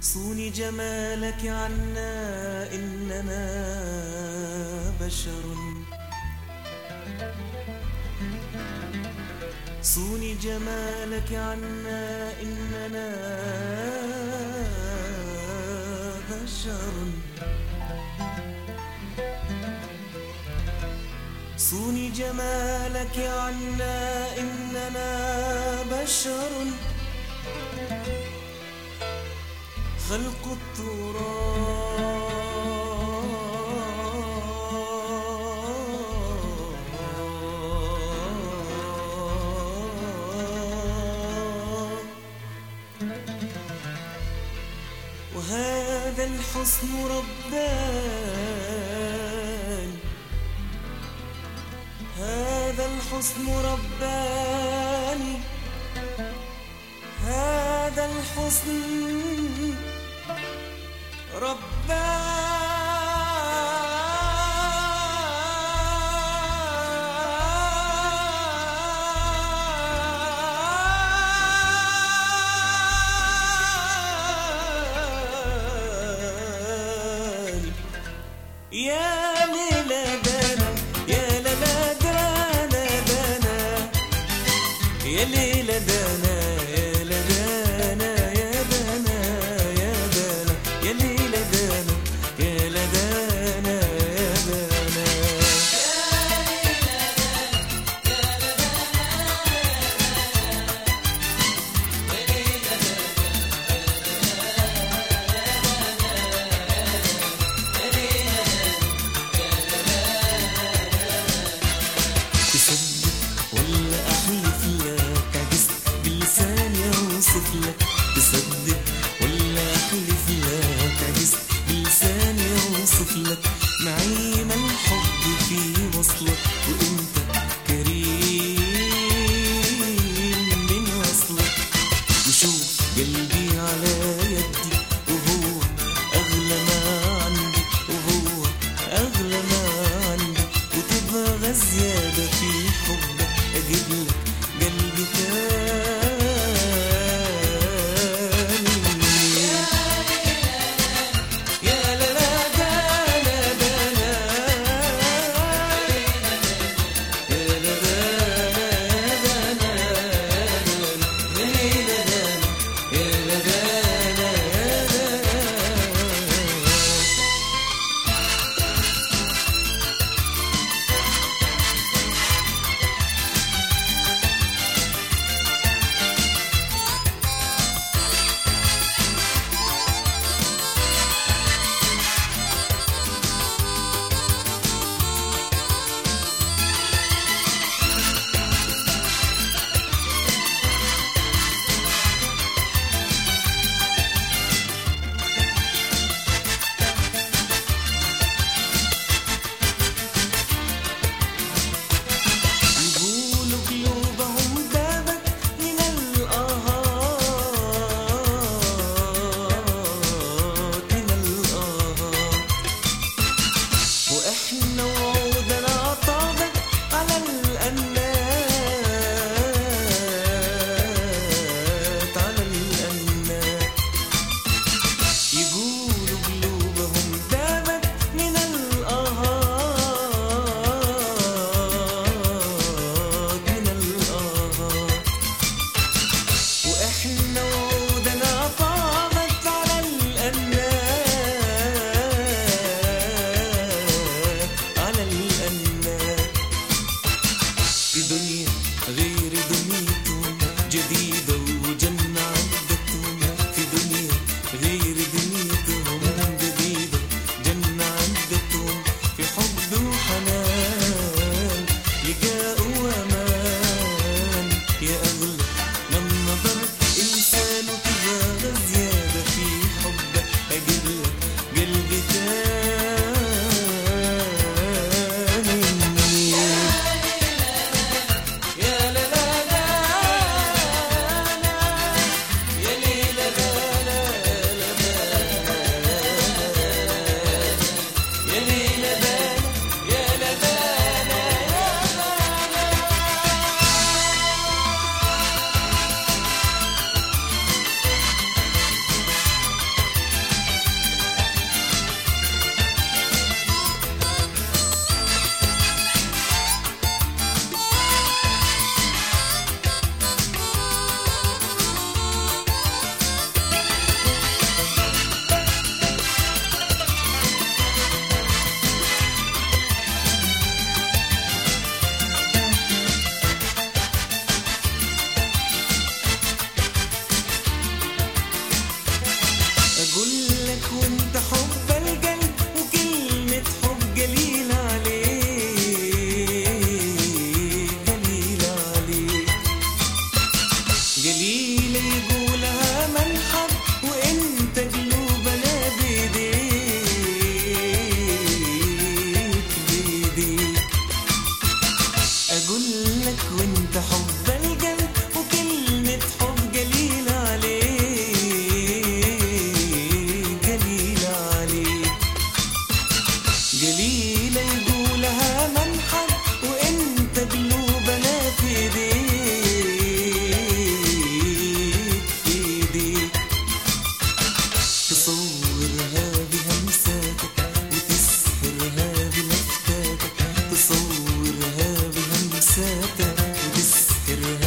صوني جمالك عنا إننا بشر. صوني جمالك عنا إننا بشر. صوني جمالك عنا إننا بشر. خلق التراب وهذا الحسن رباني. هذا الحسن رباني. هذا الحسن رباني. يا ليلى دانا يا ليلى دانا دانا يا ليلى دانا يا لدانا يا دانا يا دانا يا ليلى دانا يا لدانا يا دانا تصدق ولا أحلف لك عجزت بلساني أوصف لك. تصدق ولا أحلف لك عجزت بلساني أوصف لك. نعيم الحب في وصلك وأنت كريم من وصلك. وشوف قلبي على يدي وهو أغلى ما عندي وهو أغلى ما عندي. وتبغى زيادة في حبك أجيب لك قلبي تاني. يا لا لا دانا دانا يا لا دانا دانا يا لا دانا يا لا دانا يا دانا. يقولوا قلوبهم دابت من الآهات من الآهات. وإحنا وعودنا طابت على الأنات على الأنات. يقولوا قلوبهم دابت من الآهات من الآهات. وإحنا وعودنا طابت على الأنات على الأنات. في دنيا غير دنيتهم جديدة وجنة عدتهم. في دنيا غير دنيتهم جديدة جنة عدتهم. في حب وحنان لقاء وأمان. يا أغلى من نظر إنسان وتبغى زيادة في حبك أجيب لك قلبي تاني. يا لا لا غيرها